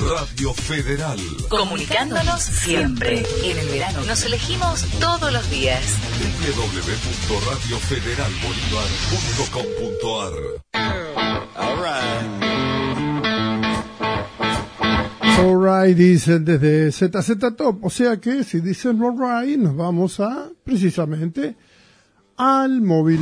Radio Federal. Comunicándonos siempre. En el verano nos elegimos todos los días. www.radiofederalbolivar.com.ar. Alright, dicen desde ZZ Top, o sea que si dicen alright, nos vamos a, precisamente, al móvil.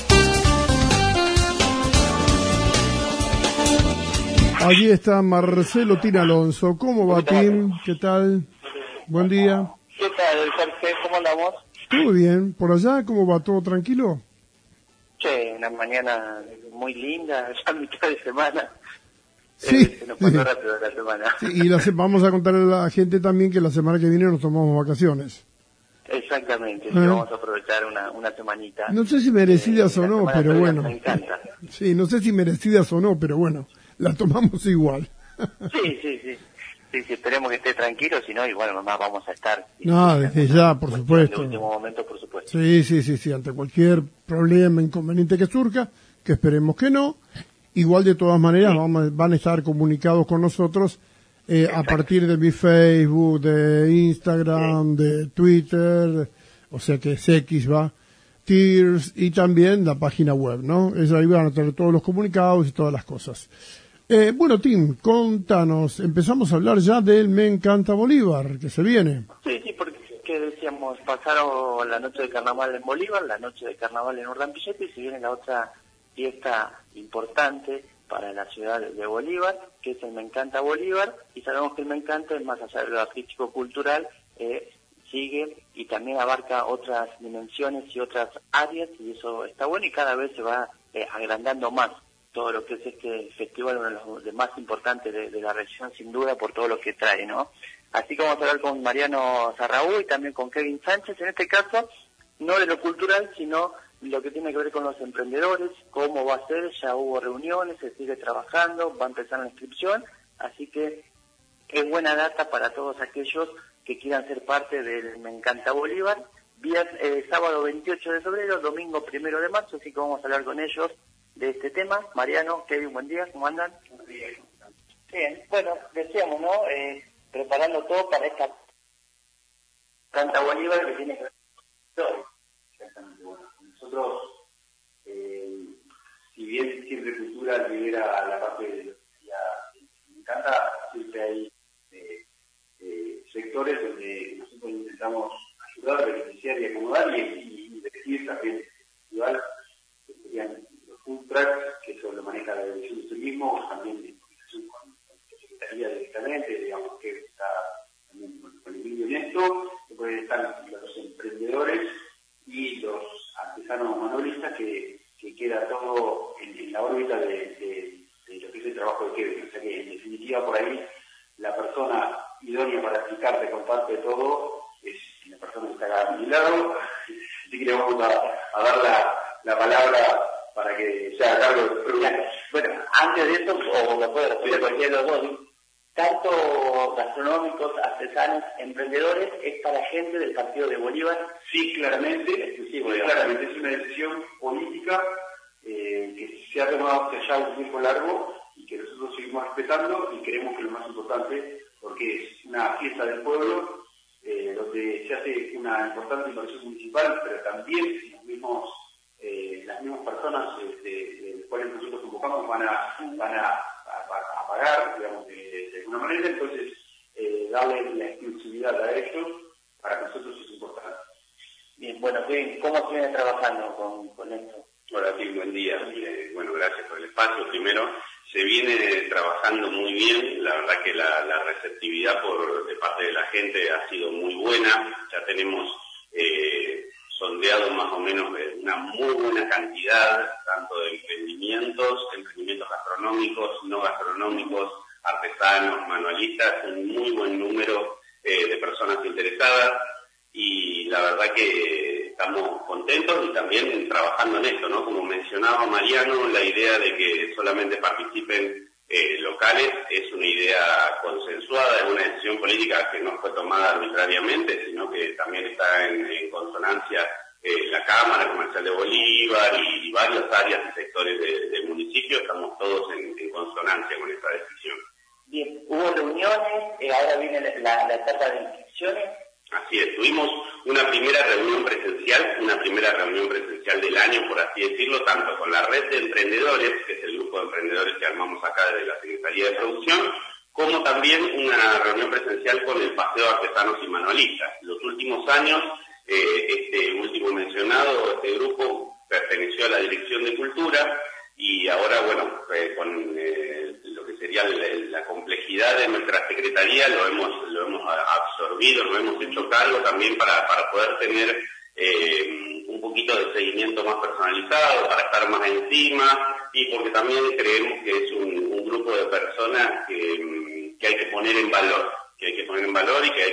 Allí está Marcelo Tin Alonso. ¿Cómo va, Tim? ¿Qué tal? Buen día. ¿Qué tal, Jorge? ¿Cómo andamos? Todo bien. ¿Por allá cómo va? ¿Todo tranquilo? Che, una mañana muy linda, ya mitad de semana. Sí. Se nos pasó rápido la semana. Sí, y vamos a contarle a la gente también que la semana que viene nos tomamos vacaciones. Exactamente, sí, vamos a aprovechar una semanita. No sé si merecidas o no, pero bueno. Me encanta. Sí, no sé si merecidas o no, pero bueno, la tomamos igual. Sí, esperemos que esté tranquilo, si no, igual nomás vamos a estar. No, desde ya, por supuesto. En último momento, por supuesto. Sí, ante cualquier problema, inconveniente que surja, que esperemos que no, igual de todas maneras van a estar comunicados con nosotros a partir de mi Facebook, de Instagram, de Twitter, o sea que es X, va, Tears, y también la página web, ¿no? Ahí van a tener todos los comunicados y todas las cosas. Bueno, Tim, contanos, empezamos a hablar ya del Me Encanta Bolívar, que se viene. Sí, porque decíamos, pasaron la noche de carnaval en Bolívar, la noche de carnaval en Urdampilleta, y se viene la otra fiesta importante para la ciudad de Bolívar, que es el Me Encanta Bolívar, y sabemos que el Me Encanta, más allá de lo artístico-cultural, sigue y también abarca otras dimensiones y otras áreas, y eso está bueno, y cada vez se va agrandando más todo lo que es este festival, uno de los más importantes de la región, sin duda, por todo lo que trae, ¿no? Así que vamos a hablar con Mariano Sarraú y también con Kevin Sánchez, en este caso, no de lo cultural, sino lo que tiene que ver con los emprendedores, cómo va a ser, ya hubo reuniones, se sigue trabajando, va a empezar la inscripción, así que es buena data para todos aquellos que quieran ser parte del Me Encanta Bolívar, sábado 28 de febrero, domingo 1 de marzo, así que vamos a hablar con ellos de este tema. Mariano, Kevin, buen día, ¿cómo andan? Bien, bueno, decíamos, ¿no? Preparando todo para esta Canta Bolívar que tiene que ver con bueno, nosotros, si bien siempre cultura lidera la parte de lo que me encanta, siempre hay sectores donde nosotros intentamos ayudar, beneficiar y acomodar y decir también igual que serían los food trucks, que eso lo maneja la Dirección de Turismo, también en comunicación con la Secretaría directamente, digamos que está también con Emilio en esto, después están los emprendedores y los artesanos manualistas que queda todo en la órbita de lo que es el trabajo de Kevin. O sea que en definitiva por ahí la persona idónea para explicarte con parte de todo es la persona que está acá a mi lado, así que le vamos a dar la palabra para que se haga cargo del programa. Bueno, antes de eso, o me puede responder cualquiera de los dos, tanto gastronómicos, artesanos, emprendedores, es para gente del partido de Bolívar. Sí, claramente, claramente es una decisión política que se ha tomado hace ya un tiempo largo y que nosotros seguimos respetando y creemos que lo más importante, porque es una fiesta del pueblo, donde se hace una importante inversión municipal, pero también las mismas personas de las cuales nosotros convocamos van a pagar, digamos, de alguna manera, entonces darle la exclusividad a ellos para nosotros es importante. Bien, bueno, ¿cómo se viene trabajando con esto? Hola, sí, buen día. Bueno, gracias por el espacio. Primero, se viene trabajando muy bien. La verdad que la receptividad de parte de la gente ha sido muy buena. Ya tenemos sondeado más o menos una muy buena cantidad, tanto de emprendimientos gastronómicos, no gastronómicos, artesanos, manualistas, un muy buen número de personas interesadas. Y la verdad que estamos contentos y también trabajando en esto, ¿no? Como mencionaba Mariano, la idea de que solamente participen locales es una idea consensuada, es una decisión política que no fue tomada arbitrariamente, sino que también está en consonancia la Cámara Comercial de Bolívar y varias áreas y sectores del municipio, estamos todos en consonancia con esta decisión. Bien, hubo reuniones, ahora viene la etapa de inscripciones. Así es, tuvimos una primera reunión presencial del año, por así decirlo, tanto con la red de emprendedores, que es el grupo de emprendedores que armamos acá desde la Secretaría de Producción, como también una reunión presencial con el Paseo de Artesanos y Manualistas. Los últimos años, este último mencionado, este grupo perteneció a la Dirección de Cultura y ahora, bueno, con lo que sería la complejidad de nuestra Secretaría lo hemos absorbido, lo hemos hecho cargo también para poder tener un poquito de seguimiento más personalizado, para estar más encima y porque también creemos que es un grupo de personas que hay que poner en valor, y que hay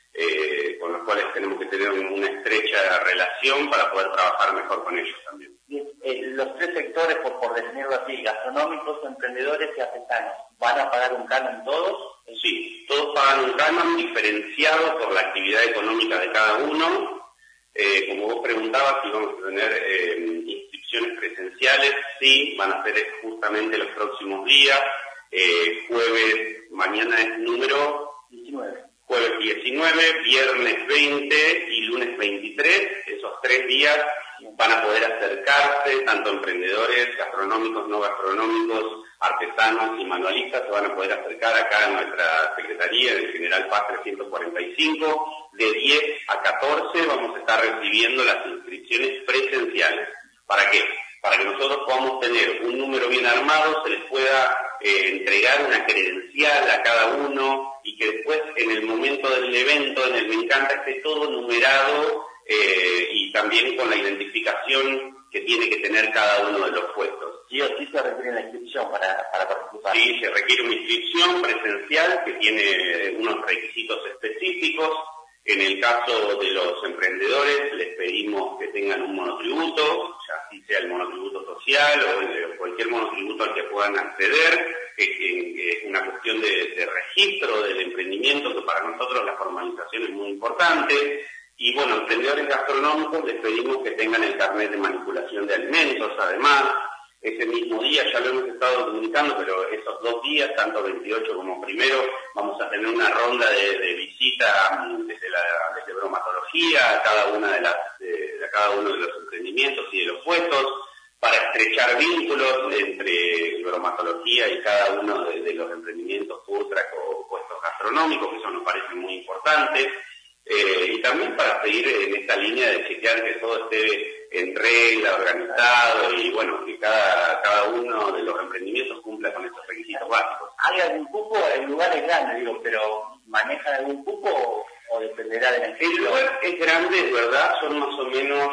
que con los cuales tenemos que tener una estrecha relación para poder trabajar mejor con ellos también. Los tres sectores, por definirlo así, gastronómicos, emprendedores y artesanos, ¿van a pagar un canon todos? Sí, todos pagan un canon diferenciado por la actividad económica de cada uno. Como vos preguntabas si vamos a tener inscripciones presenciales, sí, van a ser justamente los próximos días. Jueves, mañana es número 19. Jueves 19, viernes 20 y lunes 23, esos 3 días van a poder acercarse, tanto emprendedores, gastronómicos, no gastronómicos, artesanos y manualistas, se van a poder acercar acá a nuestra Secretaría, en el General Paz 345, de 10 a 14 vamos a estar recibiendo las inscripciones presenciales. ¿Para qué? Para que nosotros podamos tener un número bien armado, se les pueda entregar una credencial a cada uno y que después en el momento del evento, en el Me Encanta, esté todo numerado y también con la identificación que tiene que tener cada uno de los puestos. Sí o sí se requiere una inscripción para participar. Sí, se requiere una inscripción presencial que tiene unos requisitos específicos. En el caso de los emprendedores les pedimos que tengan un monotributo, ya así sea el monotributo social o cualquier monotributo al que puedan acceder, que es una cuestión de registro del emprendimiento, que para nosotros la formalización es muy importante. Y bueno, emprendedores gastronómicos les pedimos que tengan el carnet de manipulación de alimentos, además. Ese mismo día, ya lo hemos estado comunicando, pero esos 2 días, tanto 28 como primero, vamos a tener una ronda de visita desde bromatología a cada uno de los emprendimientos y de los puestos, para estrechar vínculos entre bromatología y cada uno de los emprendimientos food truck o puestos gastronómicos, que eso nos parece muy importante. Y también para seguir en esta línea de chequear que todo esté en regla, organizado y bueno, que cada uno de los emprendimientos cumpla con estos requisitos básicos. ¿Hay algún cupo? El lugar es grande, pero ¿manejan algún cupo o dependerá de la inscripción? El lugar es grande, es verdad, son más o menos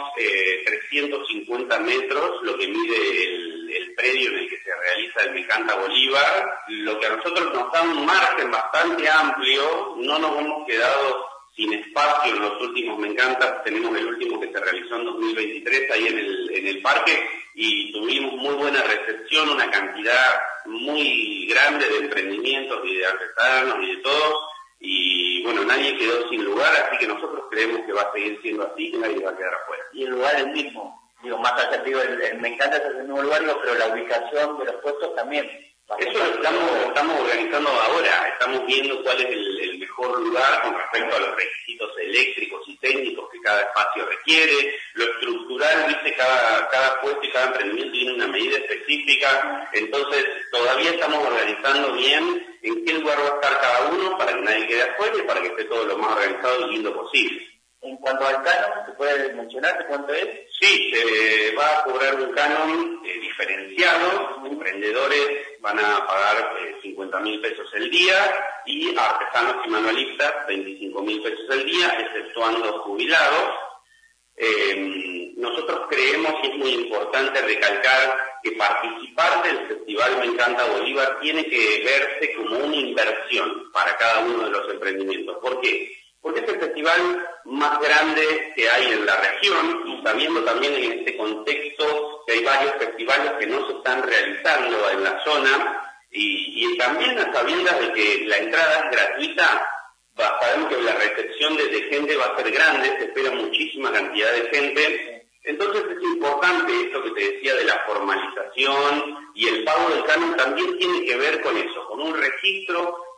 350 metros lo que mide el predio en el que se realiza el Me Encanta Bolívar, lo que a nosotros nos da un margen bastante amplio, no nos hemos quedado sin espacio en los últimos Me Encanta. Tenemos el último que se realizó en 2023 ahí en el parque y tuvimos muy buena recepción, una cantidad muy grande de emprendimientos y de artesanos y de todo, y bueno, nadie quedó sin lugar, así que nosotros creemos que va a seguir siendo así, que nadie va a quedar afuera. Y el lugar es el mismo, más atractivo, el Me Encanta es el mismo lugar, pero la ubicación de los puestos también. Eso lo estamos organizando ahora, estamos viendo cuál es el mejor lugar con respecto a los requisitos eléctricos y técnicos que cada espacio requiere, lo estructural, viste, cada puesto y cada emprendimiento tiene una medida específica, entonces todavía estamos organizando bien en qué lugar va a estar cada uno para que nadie quede afuera y para que esté todo lo más organizado y lindo posible. En cuanto al canon, ¿se puede mencionar cuánto es? Sí, se va a cobrar un canon diferenciado, emprendedores van a pagar 50.000 pesos el día y artesanos y manualistas 25.000 pesos el día, exceptuando jubilados. Nosotros creemos y es muy importante recalcar que participar del Festival Me Encanta Bolívar tiene que verse como una inversión para cada uno de los emprendimientos. ¿Por qué? Porque es el festival más grande que hay en la región y sabiendo también en este contexto que hay varios festivales que no se están realizando en la zona y también a sabiendas de que la entrada es gratuita, sabemos que la recepción de gente va a ser grande, se espera muchísima cantidad de gente, entonces es importante esto que te decía de la formalización y el pago del canon también tiene que ver con eso, con un registro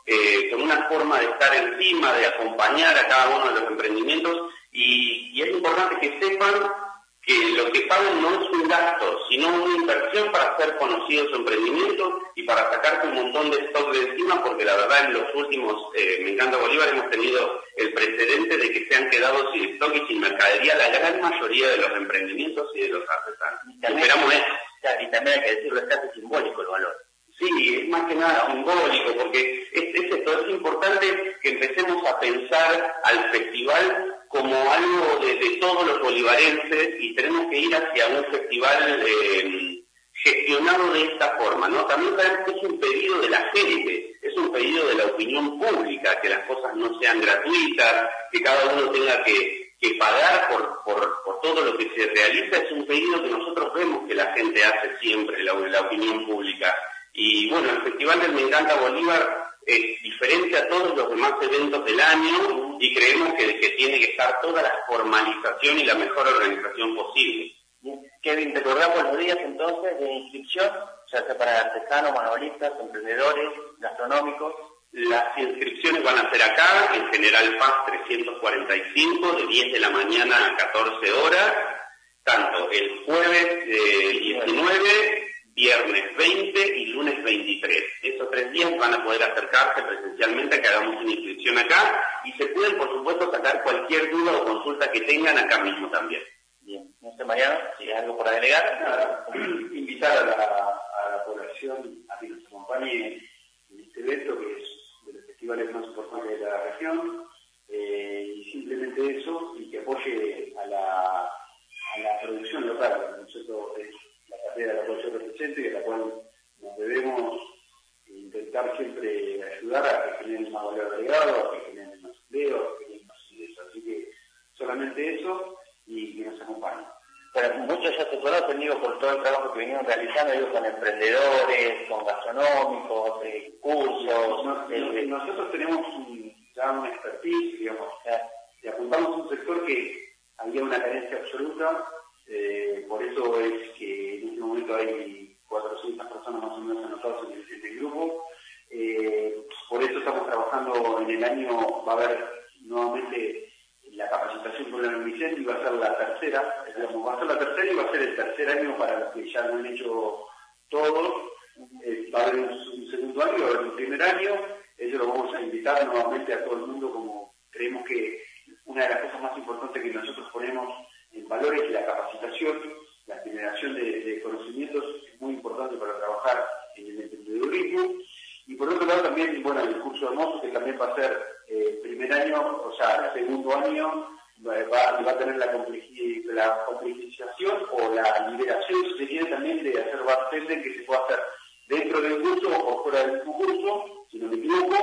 con una forma de estar encima, de acompañar a cada uno de los emprendimientos, y es importante que sepan que lo que pagan no es un gasto, sino una inversión para hacer conocidos su emprendimiento y para sacarse un montón de stock de encima, porque la verdad en los últimos, Me Encanta Bolívar, hemos tenido el precedente de que se han quedado sin stock y sin mercadería la gran mayoría de los emprendimientos y de los artesanos. Esperamos eso. Y también hay que decirlo, es casi simbólico el valor. Sí, es más que nada simbólico, porque es importante que empecemos a pensar al festival como algo de todos los bolivarenses, y tenemos que ir hacia un festival gestionado de esta forma, ¿no? También sabemos que es un pedido de la gente, es un pedido de la opinión pública, que las cosas no sean gratuitas, que cada uno tenga que pagar por todo lo que se realiza. Es un pedido que nosotros vemos que la gente hace siempre, la opinión pública. Y bueno, el Festival del Me Encanta Bolívar es diferente a todos los demás eventos del año, y creemos que tiene que estar toda la formalización y la mejor organización posible. Kevin, ¿te recordamos los días entonces de inscripción, ya sea para artesanos, manualistas, emprendedores, gastronómicos? Las inscripciones van a ser acá, en General Paz 345, de 10 de la mañana a 14 horas, tanto el jueves 19, viernes 20 y lunes 23. Esos 3 días van a poder acercarse presencialmente a que hagamos una inscripción acá, y se pueden, por supuesto, sacar cualquier duda o consulta que tengan acá mismo también. Bien, no sé, Mariano, si hay algo por agregar. Invitar a la población a que nos acompañe en este evento, que es de los festivales más importantes de la región, y simplemente eso, y que apoye a la producción local. Nosotros es la carrera de la cual yo represento y a la cual nos debemos intentar siempre ayudar a que generen más valor agregado, a que generen más empleo, a que generen más ingresos. Así que solamente eso, y que nos acompañen. Bueno, muchos ya se conocen, digo, por todo el trabajo que vinieron realizando, digo, con emprendedores, con gastronómicos, cursos. Nosotros tenemos ya una expertise, digamos, y apuntamos a un sector que había una carencia absoluta, por eso es que en este momento hay 400 personas más o menos anotadas en el grupo. Por eso estamos trabajando en el año, va a haber nuevamente la capacitación con el Unicef, y va a ser la tercera, digamos, va a ser la tercera y va a ser el tercer año para los que ya lo han hecho todos. Va a haber un segundo año, va a haber un primer año. Eso lo vamos a invitar nuevamente a todo el mundo, como creemos que una de las cosas más importantes que nosotros ponemos en valor es la capacitación, la generación de conocimientos, es muy importante para trabajar en el emprendedurismo. Y por otro lado también, bueno, el curso hermoso, que también va a ser primer año, o sea, segundo año, va a tener la complejización o la liberación, si se quiere, también de hacer bartender, que se puede hacer dentro del curso o fuera del curso, si no me equivoco.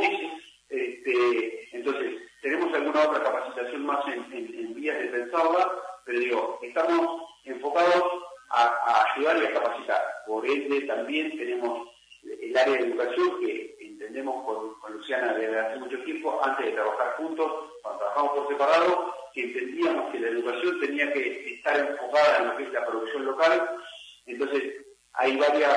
Entonces, tenemos alguna otra capacitación más en vías de pensarla, pero digo, estamos enfocados a ayudar y a capacitar. Por ende, también tenemos el área de educación, que entendemos con Luciana desde hace mucho tiempo, antes de trabajar juntos, cuando trabajamos por separado, que entendíamos que la educación tenía que estar enfocada en lo que es la producción local. Entonces, hay varias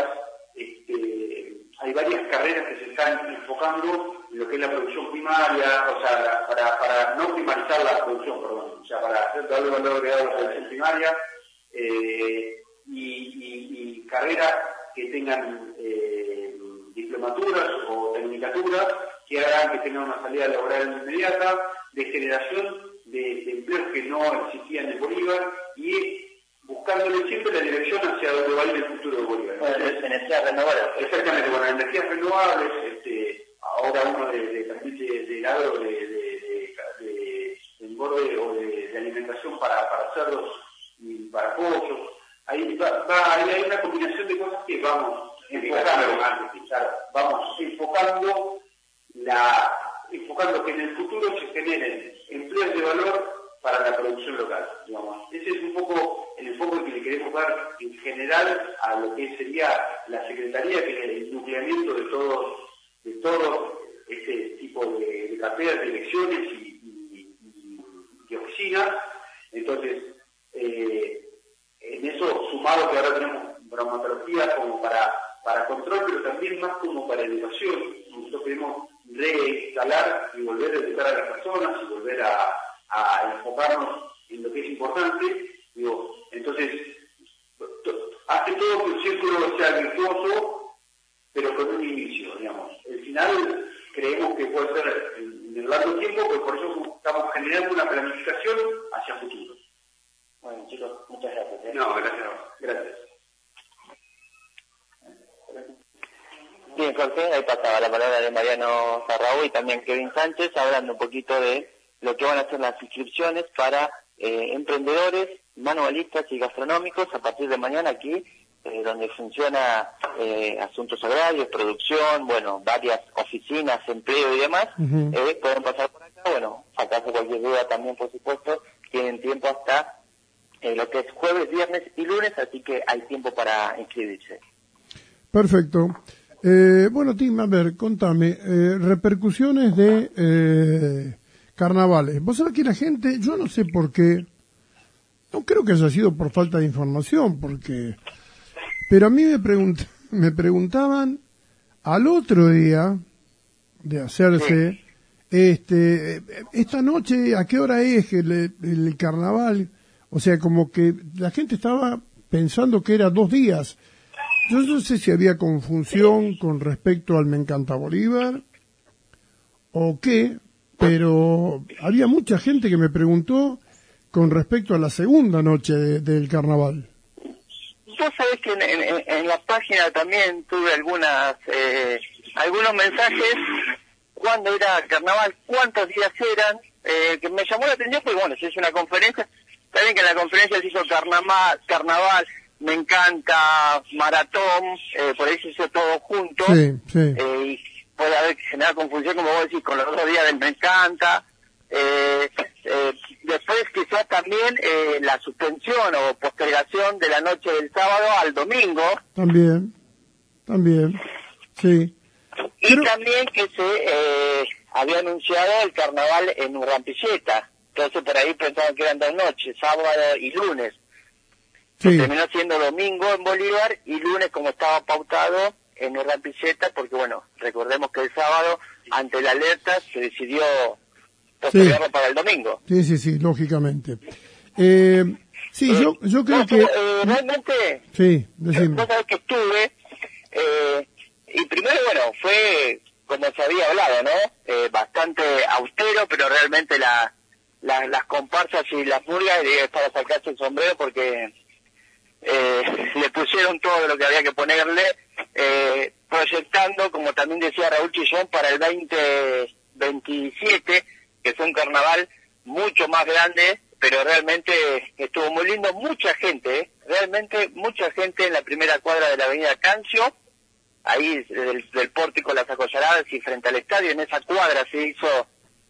carreras que se están enfocando en lo que es la producción primaria, o sea, para no primarizar la producción, perdón, o sea, para hacer darle valor agregado a la producción primaria, y carreras que tengan diplomaturas o tecnicaturas que hagan que tengan una salida laboral inmediata, de generación de empleos que no existían en Bolívar, y buscándole siempre la dirección hacia donde va a ir el futuro de Bolívar. Bueno, energías renovables. Exactamente, con las energías renovables, ahora uno también del agro, de engorde o de alimentación para cerdos y para pollos. Ahí hay una combinación de cosas que vamos enfocando que en el futuro se generen empleos de valor para la producción local, digamos. Ese es un poco el enfoque que le queremos dar en general a lo que sería la Secretaría, que es el nucleamiento de todo este tipo de carteras, de elecciones y oficinas. Entonces, en eso, sumado que ahora tenemos bromatología como para control, pero también más como para educación. Nosotros queremos reinstalar y volver a educar a las personas y volver a enfocarnos en lo que es importante. Entonces, hace todo que el círculo sea virtuoso, pero con un inicio, digamos. El final creemos que puede ser en el largo tiempo, pero por eso estamos generando una planificación hacia futuro. Bueno, chicos, muchas gracias. No, gracias. Gracias. Bien, Jorge, ahí pasaba la palabra de Mariano Sarraú y también Kevin Sánchez, hablando un poquito de lo que van a ser las inscripciones para emprendedores, manualistas y gastronómicos a partir de mañana aquí, donde funciona asuntos agrarios, producción, bueno, varias oficinas, empleo y demás. Pueden pasar por acá, bueno, acaso cualquier duda también, por supuesto, tienen tiempo hasta lo que es jueves, viernes y lunes, así que hay tiempo para inscribirse. Perfecto. Bueno, Tim, a ver, contame, repercusiones de carnavales. Vos sabés que la gente, yo no sé por qué, no creo que haya sido por falta de información, pero a mí me preguntaban al otro día de hacerse, esta noche, ¿a qué hora es el carnaval? O sea, como que la gente estaba pensando que era 2 días. Yo no sé si había confusión con respecto al Me Encanta Bolívar o qué, pero había mucha gente que me preguntó con respecto a la segunda noche del carnaval. Vos sabés que en la página también tuve algunos mensajes, cuándo era carnaval, cuántos días eran, que me llamó la atención, porque bueno, se hizo una conferencia, saben que en la conferencia se hizo carnaval, Me Encanta, maratón, por ahí se hizo todo junto, y puede haber generado confusión, como vos decís, con los 2 días del Me Encanta. Después quizás también la suspensión o postergación de la noche del sábado al domingo. También, sí. Y también que se había anunciado el carnaval en Urrampilleta. Entonces por ahí pensaban que eran 2 noches, sábado y lunes. Sí. Terminó siendo domingo en Bolívar y lunes como estaba pautado en Urrampilleta, porque bueno, recordemos que el sábado, ante la alerta, se decidió postergarlo para el domingo. Sí, lógicamente. Yo creo que... realmente, sí, decime. Vos sabés que estuve, y primero, bueno, fue como se había hablado, ¿no? Bastante austero, pero realmente las comparsas y las murgas es para sacarse el sombrero porque le pusieron todo lo que había que ponerle, proyectando, como también decía Raúl Chillón, para el 2027, que fue un carnaval mucho más grande, pero realmente estuvo muy lindo, mucha gente, realmente mucha gente en la primera cuadra de la avenida Cancio, ahí del pórtico Las Acollaradas y frente al estadio, en esa cuadra se hizo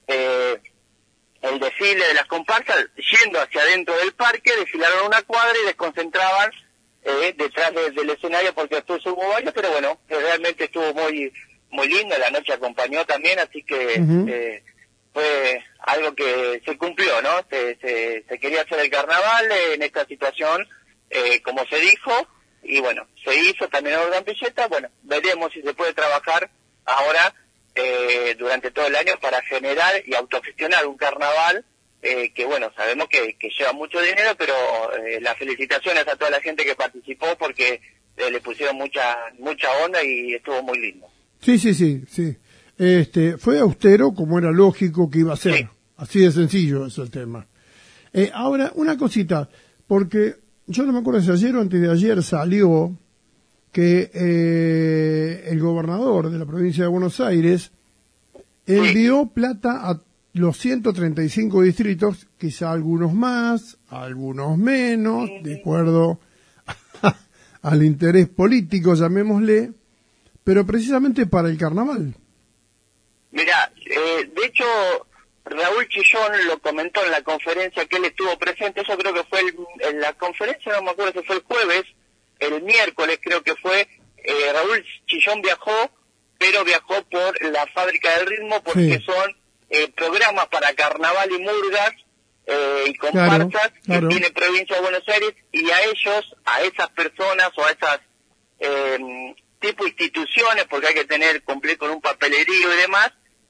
el desfile de las comparsas, yendo hacia adentro del parque, desfilaron una cuadra y desconcentraban detrás del escenario porque después hubo baile, pero bueno, realmente estuvo muy muy lindo, la noche acompañó también, así que fue algo que se cumplió, ¿no? Se quería hacer el carnaval en esta situación, como se dijo, y bueno, se hizo también en Urrampilleta. Bueno, veremos si se puede trabajar ahora durante todo el año para generar y autogestionar un carnaval que bueno, sabemos que lleva mucho dinero, pero las felicitaciones a toda la gente que participó porque le pusieron mucha onda y estuvo muy lindo. Sí. Fue austero como era lógico que iba a ser. Sí. Así de sencillo es el tema. Ahora, una cosita, porque yo no me acuerdo si ayer o antes de ayer salió que el gobernador de la provincia de Buenos Aires envió plata a los 135 distritos, quizá algunos más, algunos menos, de acuerdo al interés político, llamémosle, pero precisamente para el carnaval. Mirá, de hecho, Raúl Chillón lo comentó en la conferencia que él estuvo presente, eso creo que fue en la conferencia, no me acuerdo si fue el jueves, el miércoles creo que fue, Raúl Chillón viajó, pero viajó por la Fábrica del Ritmo porque son programas para carnaval y murgas y comparsas que tiene Provincia de Buenos Aires, y a ellos, a esas personas o a esas tipo instituciones, porque hay que cumplir con un papelerío y demás,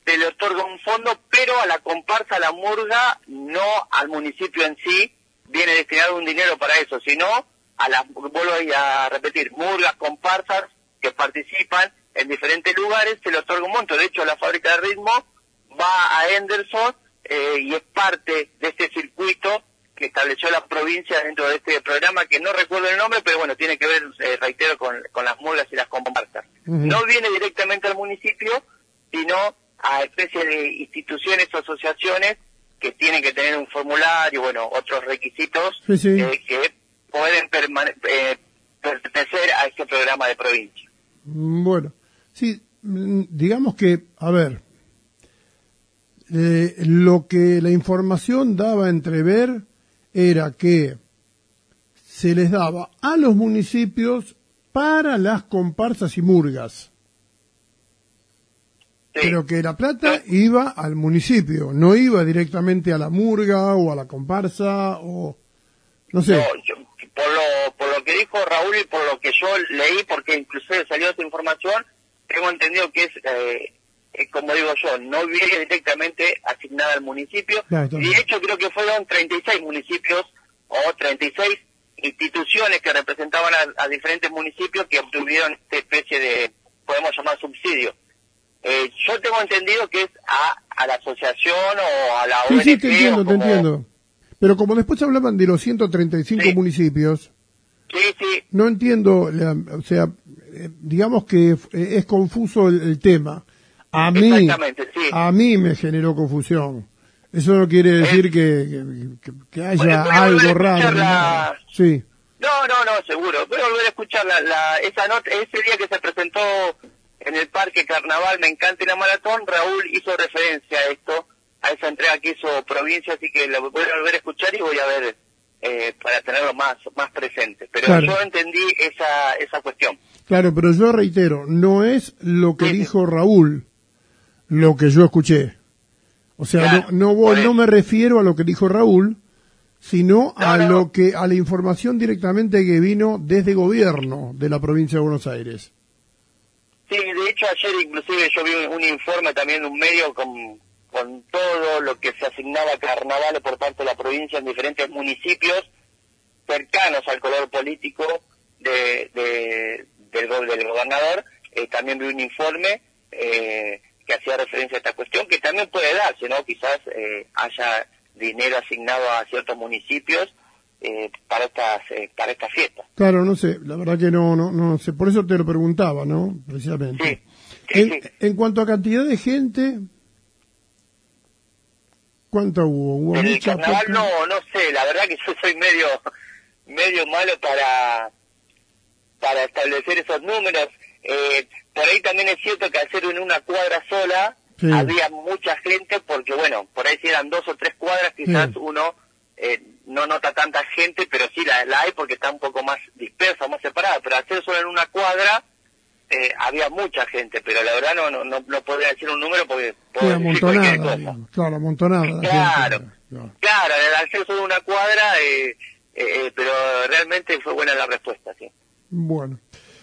se le otorga un fondo, pero a la comparsa, a la murga, no al municipio en sí, viene destinado un dinero para eso, sino a las, vuelvo a repetir, murgas, comparsas que participan en diferentes lugares, se le otorga un monto. De hecho, la fábrica de ritmo va a Henderson y es parte de este circuito que estableció la provincia dentro de este programa, que no recuerdo el nombre, pero bueno, tiene que ver, reitero, con las murgas y las comparsas. No viene directamente al municipio, sino a especie de instituciones o asociaciones que tienen que tener un formulario, bueno, otros requisitos que pueden pertenecer a este programa de provincia. Bueno, sí, digamos que, a ver, lo que la información daba a entrever era que se les daba a los municipios para las comparsas y murgas. Sí. Pero que la plata iba al municipio, no iba directamente a la murga o a la comparsa o no sé. No, por lo que dijo Raúl y por lo que yo leí, porque inclusive salió esa información, tengo entendido que es como digo yo, no viene directamente asignada al municipio. Claro, y de hecho creo que fueron 36 municipios o 36 instituciones que representaban a diferentes municipios que obtuvieron esta especie de, podemos llamar, subsidio. Yo tengo entendido que es a la asociación o a la ONG. Sí, te entiendo. Pero como después hablaban de los 135 municipios, no entiendo, o sea, digamos que es confuso el tema. A mí me generó confusión. Eso no quiere decir que haya algo raro. Sí. No, seguro. Voy a volver a escuchar esa nota, ese día que se presentó en el Parque Carnaval Me Encanta y la Maratón, Raúl hizo referencia a esto, a esa entrega que hizo Provincia, así que lo voy a volver a escuchar y voy a ver para tenerlo más presente. Pero claro, yo entendí esa cuestión. Claro, pero yo reitero, no es lo que dijo Raúl lo que yo escuché. O sea, claro, no me refiero a lo que dijo Raúl, sino a la información directamente que vino desde gobierno de la provincia de Buenos Aires. Sí, de hecho ayer inclusive yo vi un informe también de un medio con todo lo que se asignaba a carnavales por parte de la provincia en diferentes municipios cercanos al color político del gobernador. También vi un informe que hacía referencia a esta cuestión, que también puede darse, ¿no? Quizás haya dinero asignado a ciertos municipios para estas fiestas. Claro, no sé, la verdad que no sé, por eso te lo preguntaba, ¿no? Precisamente. Sí. En cuanto a cantidad de gente, ¿cuánta hubo? ¿Hubo en el mucha? Carnaval no sé, la verdad que yo soy medio malo para establecer esos números. Por ahí también es cierto que al ser en una cuadra sola, había mucha gente, porque bueno, por ahí si eran 2 o 3 cuadras, quizás uno no nota tanta gente, pero sí la hay porque está un poco más dispersa, más separada, pero al ser solo en una cuadra, había mucha gente, pero la verdad no podría decir un número porque puedo decir cualquier cosa. Claro, amontonada. Claro, al ser solo una cuadra, pero realmente fue buena la respuesta, sí. Bueno.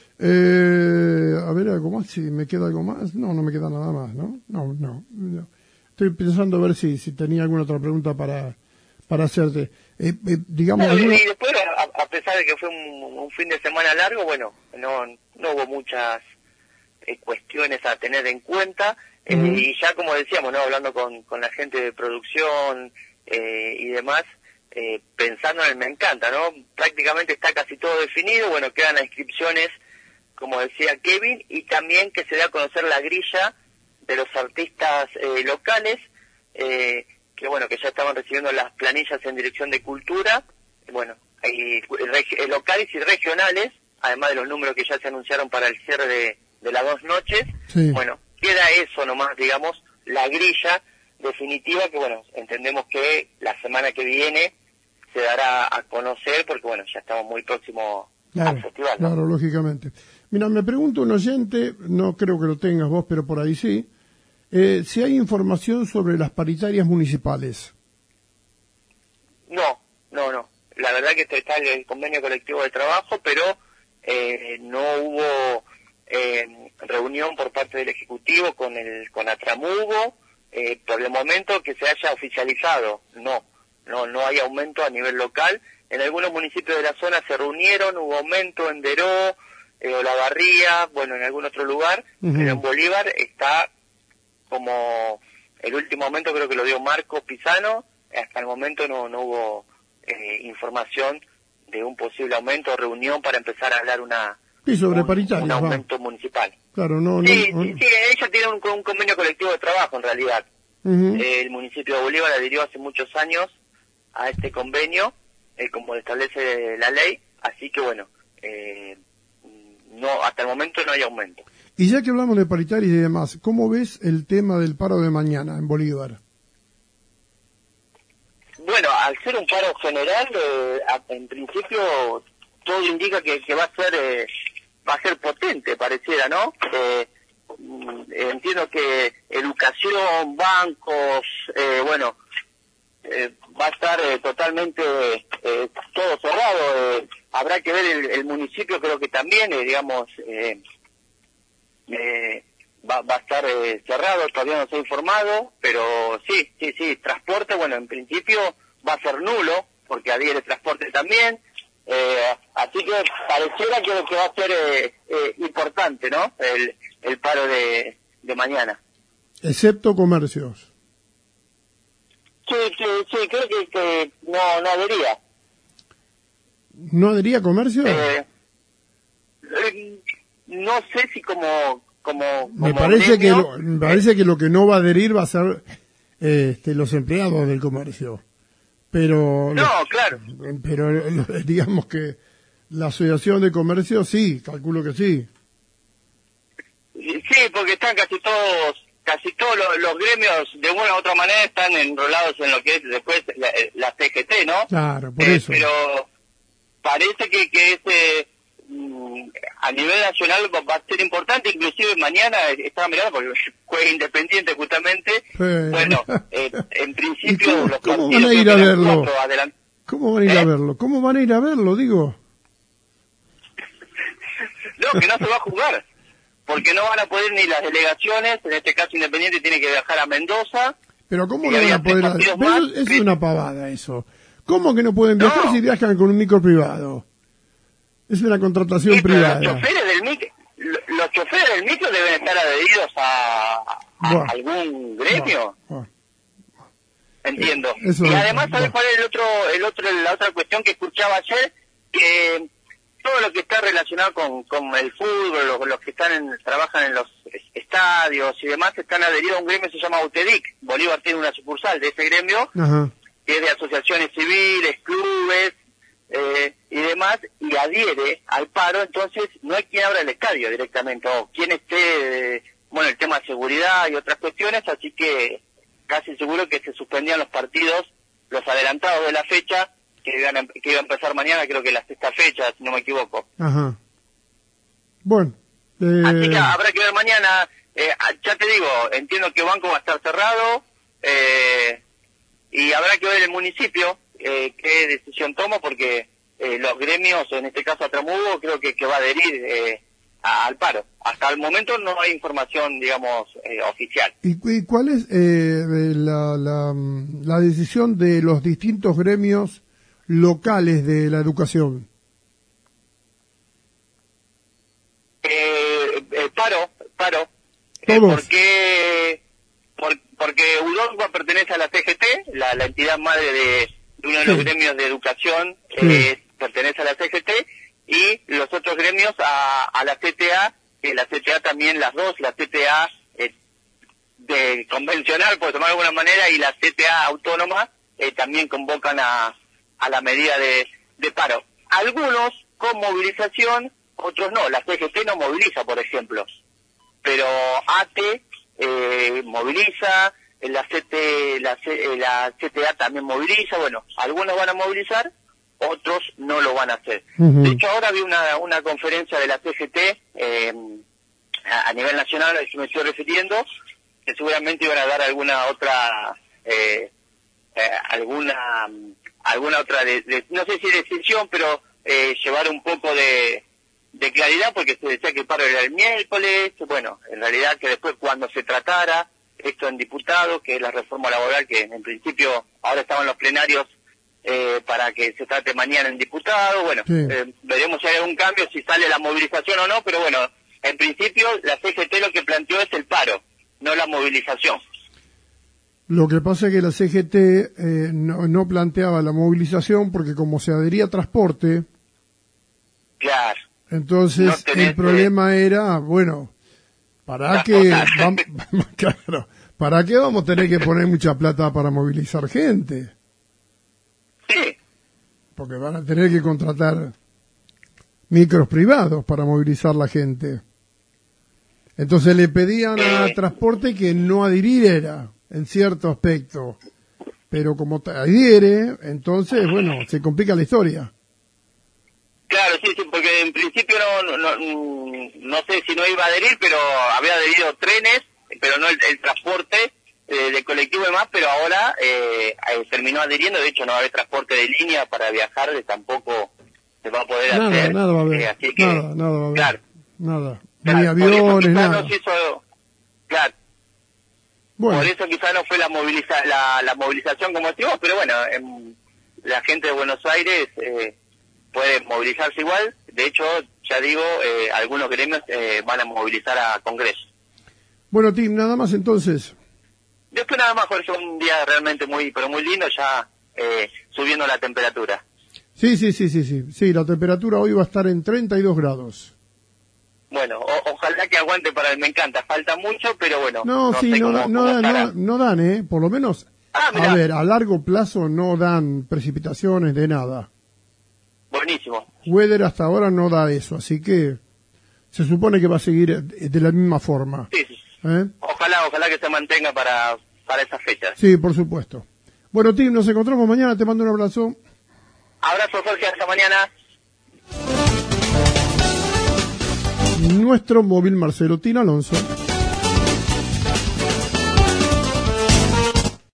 A ver, ¿algo más? Si me queda algo más. No me queda nada más, ¿no? No. Estoy pensando a ver si tenía alguna otra pregunta para hacerte. Digamos... Y después, a pesar de que fue un fin de semana largo, bueno, no hubo muchas cuestiones a tener en cuenta. Y ya como decíamos, ¿no? Hablando con la gente de producción y demás, pensando en el Me Encanta, ¿no? Prácticamente está casi todo definido. Bueno, quedan las inscripciones, como decía Kevin, y también que se dé a conocer la grilla de los artistas locales, que bueno, que ya estaban recibiendo las planillas en Dirección de Cultura, bueno, hay locales y regionales, además de los números que ya se anunciaron para el cierre de las 2 noches. Bueno, queda eso nomás, digamos, la grilla definitiva, que bueno, entendemos que la semana que viene se dará a conocer, porque bueno, ya estamos muy próximos al festival, ¿no? Claro, lógicamente. Mira, me pregunta un oyente, no creo que lo tengas vos, pero por ahí sí, si hay información sobre las paritarias municipales. No. La verdad que está el convenio colectivo de trabajo, pero no hubo reunión por parte del Ejecutivo con Atramugo, por el momento que se haya oficializado, no hay aumento a nivel local. En algunos municipios de la zona se reunieron, hubo aumento en Deró, Olavarría, bueno, en algún otro lugar, pero en Bolívar está como el último aumento, creo que lo dio Marco Pisano. Hasta el momento no hubo información de un posible aumento o reunión para empezar a hablar un aumento municipal. Claro, Sí, ellos tienen un convenio colectivo de trabajo en realidad. El municipio de Bolívar adhirió hace muchos años a este convenio, como establece la ley, así que bueno, hasta el momento no hay aumento. Y ya que hablamos de paritarias y demás, ¿cómo ves el tema del paro de mañana en Bolívar? Bueno, al ser un paro general, en principio todo indica que va a ser potente, pareciera, ¿no? Entiendo que educación, bancos, va a estar totalmente todo cerrado. Habrá que ver el municipio, creo que también, va a estar cerrado, todavía no se ha informado, pero sí, transporte, bueno, en principio va a ser nulo, porque adhiere transporte también, así que pareciera que va a ser importante, ¿no?, el paro de mañana. Excepto comercios. Sí, creo que no adhería. ¿No adhería comercio? No sé si como me parece que lo que no va a adherir va a ser los empleados del comercio, pero claro, pero digamos que la asociación de comercio sí, calculo que sí, porque están casi todos los gremios de una u otra manera están enrolados en lo que es después la CGT, ¿no? Claro, por eso. Pero parece que a nivel nacional va a ser importante, inclusive mañana estaba mirando porque juega Independiente justamente, bueno, en principio los ¿cómo partidos van a ir a verlo? ¿Cómo van a ir a verlo? ¿Cómo van a ir a verlo, digo? No, que no se va a jugar, porque no van a poder ni las delegaciones, en este caso Independiente tiene que viajar a Mendoza. Pero ¿cómo no van a poder? Es una pavada eso. ¿Cómo que no pueden viajar si viajan con un micro privado? Es una contratación privada. Los choferes del micro deben estar adheridos a algún gremio. Entiendo. Y además, ¿sabes cuál es la otra cuestión que escuchaba ayer? Que todo lo que está relacionado con el fútbol, los que trabajan en los estadios y demás, están adheridos a un gremio que se llama UTEDIC. Bolívar tiene una sucursal de ese gremio, que es de asociaciones civiles, clubes, y demás, y adhiere al paro. Entonces no hay quien abra el estadio directamente, o quien esté, el tema de seguridad y otras cuestiones, así que casi seguro que se suspendían los partidos, los adelantados de la fecha, que iba a empezar mañana, creo que la sexta fecha, si no me equivoco. Bueno. Así que habrá que ver mañana, ya te digo, entiendo que el banco va a estar cerrado, y habrá que ver el municipio, qué decisión toma, porque los gremios, en este caso Atramugo, creo que va a adherir al paro. Hasta el momento no hay información, oficial. ¿Y cuál es la decisión de los distintos gremios locales de la educación? Paro. ¿Todos? Porque UDOC pertenece a la CGT, la entidad madre de uno de los gremios de educación, pertenece a la CGT, y los otros gremios a la CTA, que la CTA también, las dos, la CTA de convencional, por tomar de alguna manera, y la CTA autónoma, también convocan a la medida de paro. Algunos con movilización, otros no. La CGT no moviliza, por ejemplo, pero ATE moviliza, la CTA también moviliza. Bueno, algunos van a movilizar, otros no lo van a hacer. De hecho, ahora vi una conferencia de la CGT a nivel nacional, a la que me estoy refiriendo, que seguramente iban a dar alguna otra no sé si decisión, pero llevar un poco de de claridad, porque se decía que el paro era el miércoles. Bueno, en realidad que después cuando se tratara esto en diputados, que es la reforma laboral, que en principio ahora estaban los plenarios para que se trate mañana en diputados. Bueno, Sí. Veremos si hay algún cambio, si sale la movilización o no, pero bueno, en principio la CGT lo que planteó es el paro, no la movilización. Lo que pasa es que la CGT no planteaba la movilización porque como se adhería a transporte, Claro. entonces No tenés, el problema era, bueno, ¿para qué claro, ¿para qué vamos a tener que poner mucha plata para movilizar gente? Sí, Porque van a tener que contratar micros privados para movilizar la gente. Entonces le pedían a transporte que no adhiriera en cierto aspecto. Pero como adhiere, entonces, bueno, se complica la historia. claro, sí, porque en principio no sé si no iba a adherir, pero había adherido trenes, pero no el transporte de colectivo y demás, pero ahora terminó adhiriendo. De hecho no va a haber transporte de línea para viajar, tampoco se va a poder hacer. Nada va a haber. Así que, Nada va a haber. claro, Nada. claro, Ni por eso aviones, quizás nada. no se hizo, claro, Bueno, por eso quizás no fue la movilización como decimos, pero bueno, la gente de Buenos Aires puede movilizarse igual. De hecho, ya digo, algunos gremios van a movilizar a Congreso. bueno, Tim, nada más entonces. Después nada más, Jorge, un día realmente pero muy lindo, ya subiendo la temperatura. Sí, la temperatura hoy va a estar en 32 grados. Bueno, ojalá que aguante para el Me Encanta, falta mucho, pero bueno. No, sí, sé no cómo estará. dan, por lo menos, mirá. a ver, a largo plazo no dan precipitaciones de nada. Buenísimo. Weather hasta ahora no da eso, así que se supone que va a seguir de la misma forma. Sí. ¿Eh? Ojalá que se mantenga para esas fechas. Sí, por supuesto. Bueno, Tim, nos encontramos mañana, te mando un abrazo. Abrazo, Jorge, hasta mañana. Nuestro móvil Marcelo Tin Alonso.